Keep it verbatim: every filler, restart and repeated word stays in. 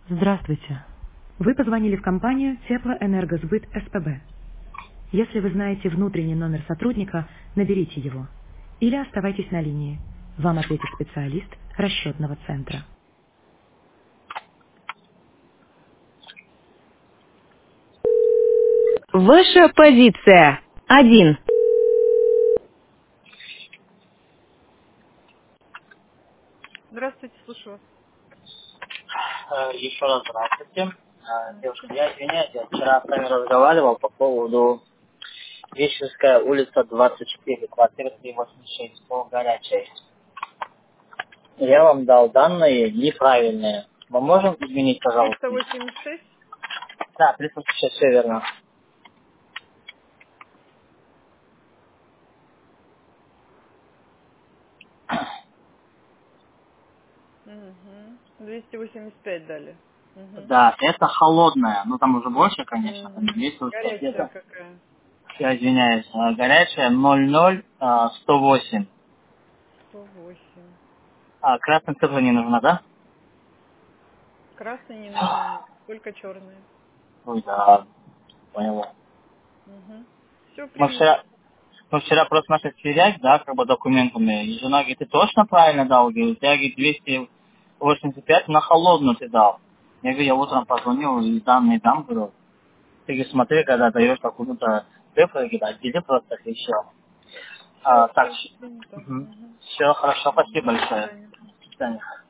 Здравствуйте. Вы позвонили в компанию Теплоэнергосбыт СПБ. Если вы знаете внутренний номер сотрудника, наберите его. Или оставайтесь на линии. Вам ответит специалист расчетного центра. Ваша позиция. Один. Здравствуйте, слушаю вас. Э, Еще раз здравствуйте. Э, Девушка, Здравствуйте. я извиняюсь, я вчера с вами разговаривал по поводу Вещевская улица двадцать четыре, квартира триста восемьдесят шесть, по горячей. Я вам дал данные неправильные. Мы можем изменить, триста пожалуйста? восемьдесят шесть. Да, триста восемьдесят шесть, все верно. Угу. двести восемьдесят пять дали. Угу. Да, это холодная, ну там уже больше, конечно, там Угу. есть вот Горячая где-то, какая? я извиняюсь, э, горячая ноль ноль сто восемь. сто восемь. А, красная цифра не нужна, да? Красные не нужны, нет. Только черные. Ой, да, понял. Угу. Все, Мы приму. вчера, мы вчера просто начали сверять, да, как бы документами. И жена говорит, ты точно правильно дал? Говорит, я, говорит, двести восемьдесят пять на холодную ты дал. Я говорю, я утром позвонил и данные дам, говорю. Ты, говорит, смотри, когда даешь какую-то цифру, говорит, отдели просто их и все. Все, А, так, все, принято. Угу. все хорошо, спасибо До большое. свидания. До свидания.